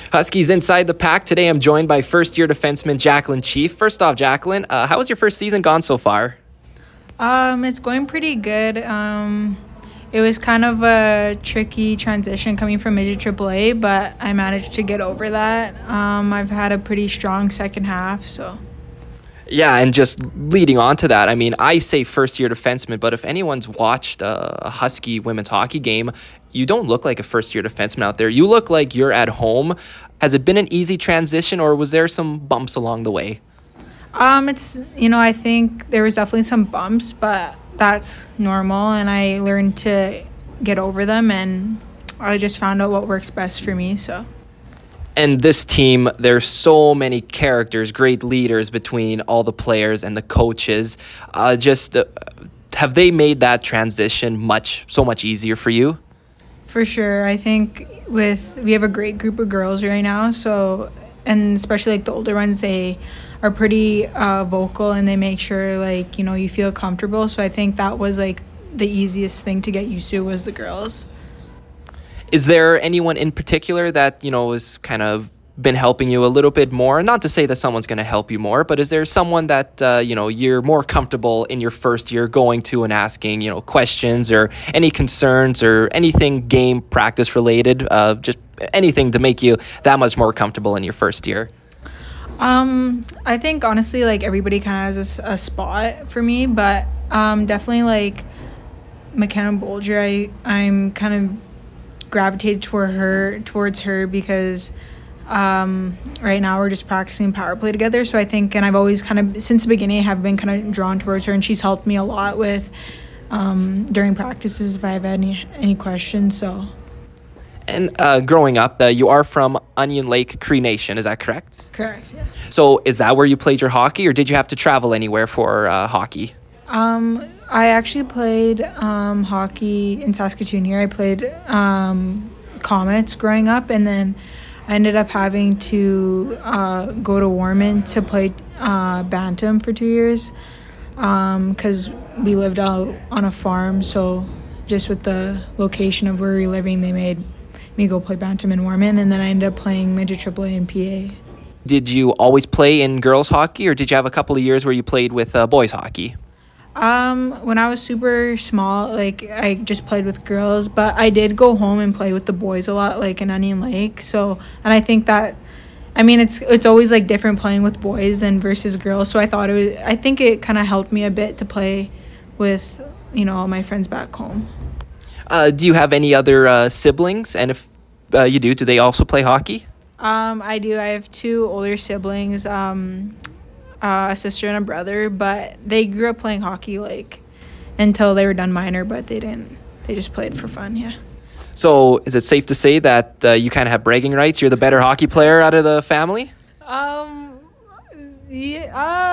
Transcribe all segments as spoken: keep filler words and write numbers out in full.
Huskies Inside the Pack. Today I'm joined by first-year defenseman Jacqueline Chief. First off, Jacqueline, uh, how has your first season gone so far? Um, it's going pretty good. Um, it was kind of a tricky transition coming from midget triple A, but I managed to get over that. Um, I've had a pretty strong second half, so... Yeah, and just leading on to that, I mean, I say first-year defenseman, but if anyone's watched a, a Husky women's hockey game, you don't look like a first-year defenseman out there. You look like you're at home. Has it been an easy transition, or was there some bumps along the way? Um, it's, you know, I think there was definitely some bumps, but that's normal, and I learned to get over them, and I just found out what works best for me, so... And this team, there's so many characters, great leaders between all the players and the coaches. Uh, just uh, have they made that transition much so much easier for you? For sure. I think with we have a great group of girls right now, so and especially like the older ones, they are pretty uh, vocal and they make sure like, you know, you feel comfortable. So I think that was like the easiest thing to get used to was the girls. Is there anyone in particular that, you know, has kind of been helping you a little bit more? Not to say that someone's going to help you more, but is there someone that, uh, you know, you're more comfortable in your first year going to and asking, you know, questions or any concerns or anything game practice related, uh, just anything to make you that much more comfortable in your first year? Um, I think honestly, like everybody kind of has a, a spot for me, but um, definitely like McKenna Bolger, I, I'm kind of gravitated toward her towards her because um right now we're just practicing power play together, so I think, and I've always kind of since the beginning have been kind of drawn towards her, and she's helped me a lot with um during practices if I have any any questions. So and uh growing up, uh, you are from Onion Lake Cree Nation, is that correct? Correct, yeah. So is that where you played your hockey, or did you have to travel anywhere for uh, hockey? um I actually played um, hockey in Saskatoon here. I played um, Comets growing up, and then I ended up having to uh, go to Warman to play uh, Bantam for two years because um, we lived out on a farm. So just with the location of where we were living, they made me go play Bantam in Warman, and then I ended up playing midget triple A in P A. Did you always play in girls hockey, or did you have a couple of years where you played with uh, boys hockey? Um, when I was super small, like, I just played with girls, but I did go home and play with the boys a lot, like, in Onion Lake, so, and I think that, I mean, it's it's always, like, different playing with boys and versus girls, so I thought it was, I think it kind of helped me a bit to play with, you know, all my friends back home. Uh, do you have any other uh, siblings, and if uh, you do, do they also play hockey? Um, I do. I have two older siblings, um... Uh, a sister and a brother, but they grew up playing hockey like until they were done minor, but they didn't. They just played for fun, yeah. So is it safe to say that uh, you kind of have bragging rights? You're the better hockey player out of the family? Um, yeah.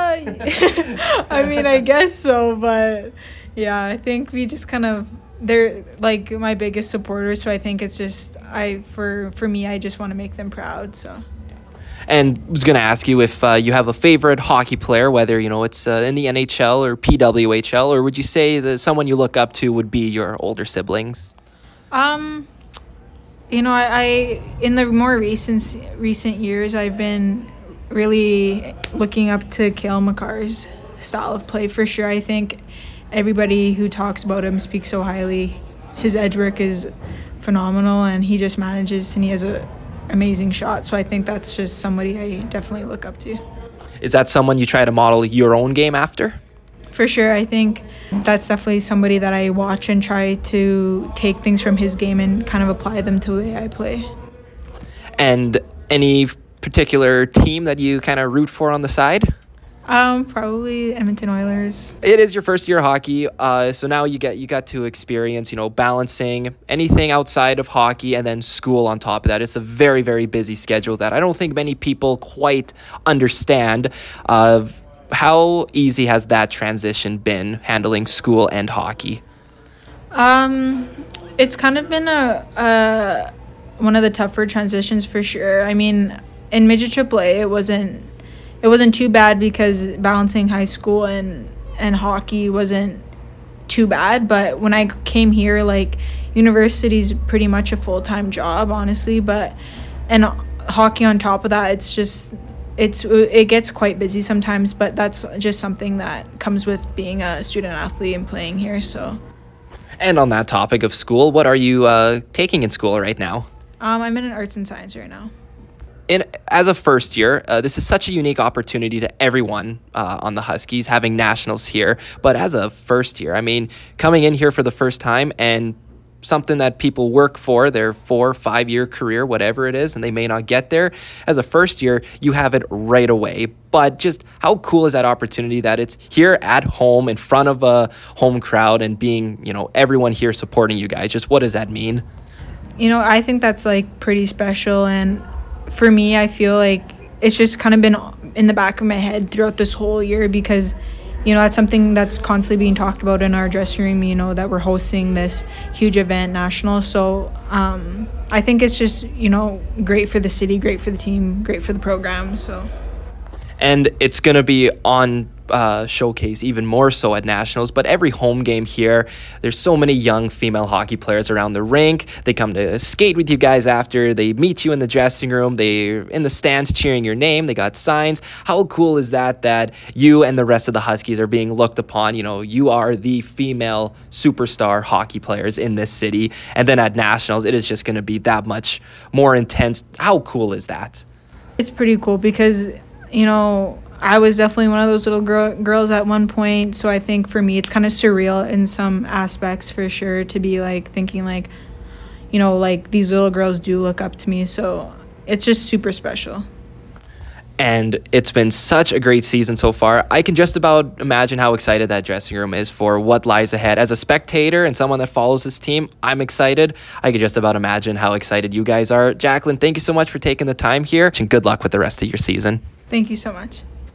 Uh, I mean, I guess so, but yeah, I think we just kind of they're like my biggest supporters, so I think it's just I for for me, I just want to make them proud, so. And I was going to ask you if uh, you have a favorite hockey player, whether, you know, it's uh, in the N H L or P W H L, or would you say that someone you look up to would be your older siblings? Um, you know, I, I in the more recent recent years, I've been really looking up to Cale Makar's style of play for sure. I think everybody who talks about him speaks so highly. His edge work is phenomenal, and he just manages, and he has a amazing shot, so I think that's just somebody I definitely look up to. Is that someone you try to model your own game after? For sure. I think that's definitely somebody that I watch and try to take things from his game and kind of apply them to the way I play. And any particular team that you kind of root for on the side? Um, probably Edmonton Oilers. It is your first year of hockey, uh, so now you get you got to experience, you know, balancing anything outside of hockey and then school on top of that. It's a very, very busy schedule that I don't think many people quite understand. Uh, how easy has that transition been, handling school and hockey? Um, it's kind of been a, a one of the tougher transitions for sure. I mean, in midget triple A, it wasn't. It wasn't too bad because balancing high school and, and hockey wasn't too bad. But when I came here, like, university's pretty much a full-time job, honestly. But and hockey on top of that, it's just it's it gets quite busy sometimes, but that's just something that comes with being a student athlete and playing here. So, and on that topic of school, what are you uh, taking in school right now? Um, I'm in an arts and science right now. In, as a first year, uh, this is such a unique opportunity to everyone uh, on the Huskies having nationals here. But as a first year, I mean, coming in here for the first time and something that people work for their four, five year career, whatever it is, and they may not get there. As a first year, you have it right away. But just how cool is that opportunity that it's here at home in front of a home crowd and being, you know, everyone here supporting you guys? Just what does that mean? You know, I think that's like pretty special, and for me, I feel like it's just kind of been in the back of my head throughout this whole year because, you know, that's something that's constantly being talked about in our dressing room, you know, that we're hosting this huge event, national. So um, I think it's just, you know, great for the city, great for the team, great for the program. So, and it's going to be on uh, showcase even more so at nationals, but every home game here, there's so many young female hockey players around the rink. They come to skate with you guys after, they meet you in the dressing room, they're in the stands cheering your name, they got signs. How cool is that that you and the rest of the Huskies are being looked upon? You know, you are the female superstar hockey players in this city, and then at nationals it is just going to be that much more intense. How cool is that? It's pretty cool because, you know, I was definitely one of those little girl, girls at one point, so I think for me it's kind of surreal in some aspects for sure to be like thinking like, you know, like these little girls do look up to me, so it's just super special. And it's been such a great season so far. I can just about imagine how excited that dressing room is for what lies ahead. As a spectator and someone that follows this team, I'm excited. I can just about imagine how excited you guys are. Jacqueline, thank you so much for taking the time here, and good luck with the rest of your season. Thank you so much.